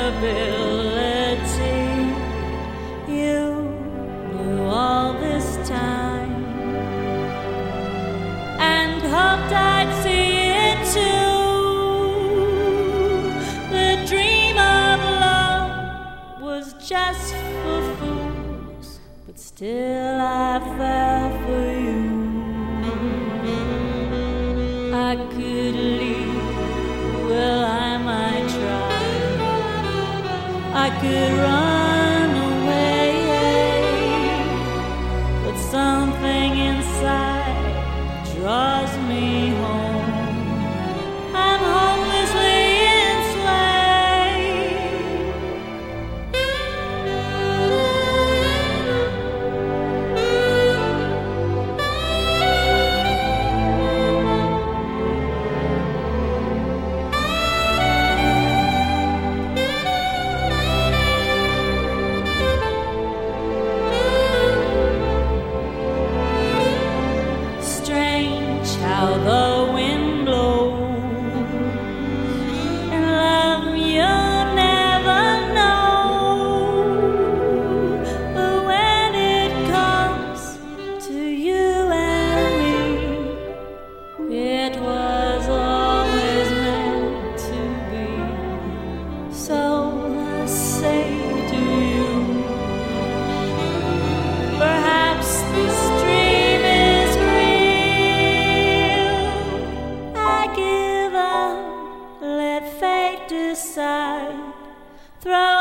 possibility. You knew all this time and hoped I'd see it too. The dream of love was just for fools, but still I fell for you. I could leave, well I might try. I could run away, but something inside draws me home. I'm hopelessly how the wind blows, and love you'll never know. But when it comes to you and me, it was always meant to be. So I say to you, perhaps this dream is give up, let fate decide. Throw